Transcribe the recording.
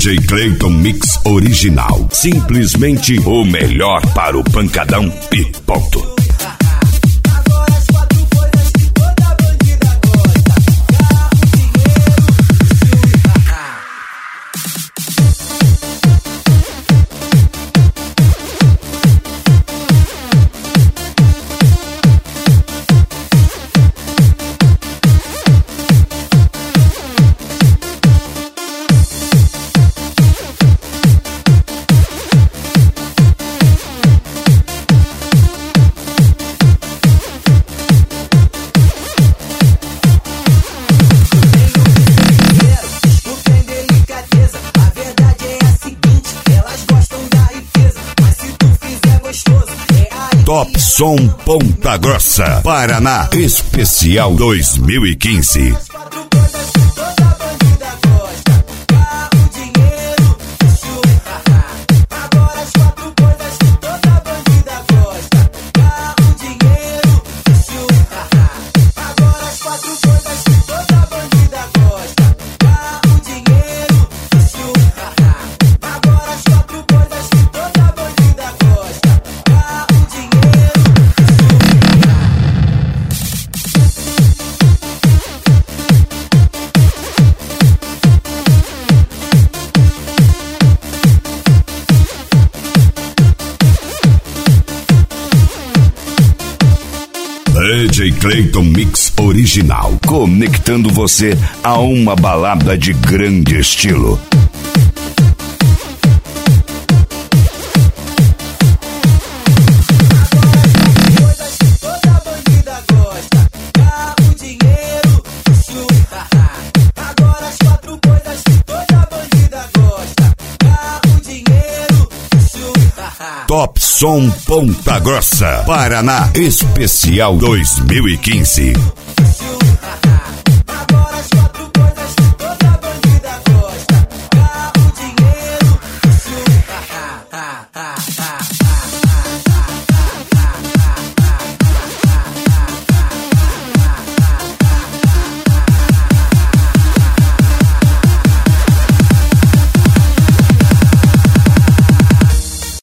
DJ Clayton Mix Original. Simplesmente o melhor para o pancadão e ponto. Top Som Ponta Grossa, Paraná, especial 2015. DJ Clayton Mix Original, conectando você a uma balada de grande estilo. Top Som Ponta Grossa, Paraná, especial 2015.